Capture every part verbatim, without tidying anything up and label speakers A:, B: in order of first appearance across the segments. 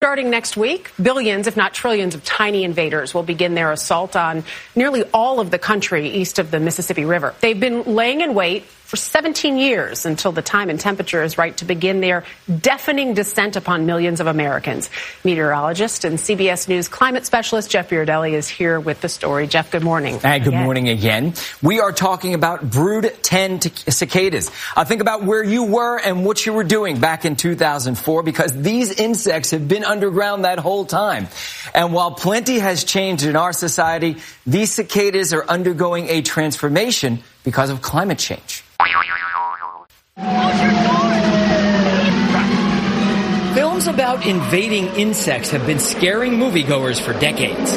A: Starting next week, billions, if not trillions, of tiny invaders will begin their assault on nearly all of the country east of the Mississippi River. They've been laying in wait for seventeen years until the time and temperature is right to begin their deafening descent upon millions of Americans. Meteorologist and C B S News climate specialist Jeff Beardelli is here with the story. Jeff, good morning.
B: Hey, good again. morning again. We are talking about Brood ten cicadas. Uh, think about where you were and what you were doing back in two thousand four, because these insects have been underground that whole time. And while plenty has changed in our society, these cicadas are undergoing a transformation because of climate change. Films about invading insects have been scaring moviegoers for decades.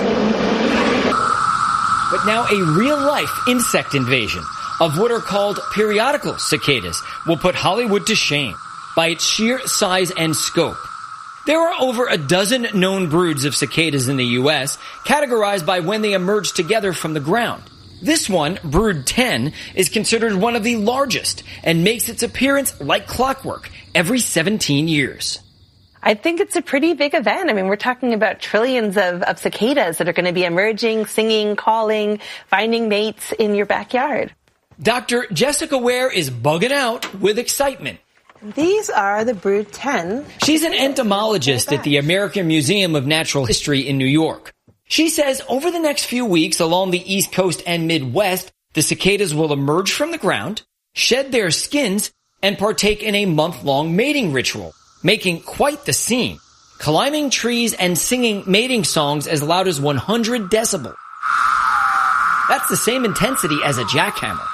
B: But now a real-life insect invasion of what are called periodical cicadas will put Hollywood to shame by its sheer size and scope. There are over a dozen known broods of cicadas in the U S, categorized by when they emerge together from the ground. This one, Brood ten, is considered one of the largest and makes its appearance like clockwork every seventeen years.
C: I think it's a pretty big event. I mean, we're talking about trillions of, of cicadas that are going to be emerging, singing, calling, finding mates in your backyard.
B: Doctor Jessica Ware is bugging out with excitement.
C: These are the Brood ten.
B: She's an entomologist at the American Museum of Natural History in New York. She says over the next few weeks along the East Coast and Midwest, the cicadas will emerge from the ground, shed their skins, and partake in a month-long mating ritual, making quite the scene, climbing trees and singing mating songs as loud as one hundred decibel. That's the same intensity as a jackhammer.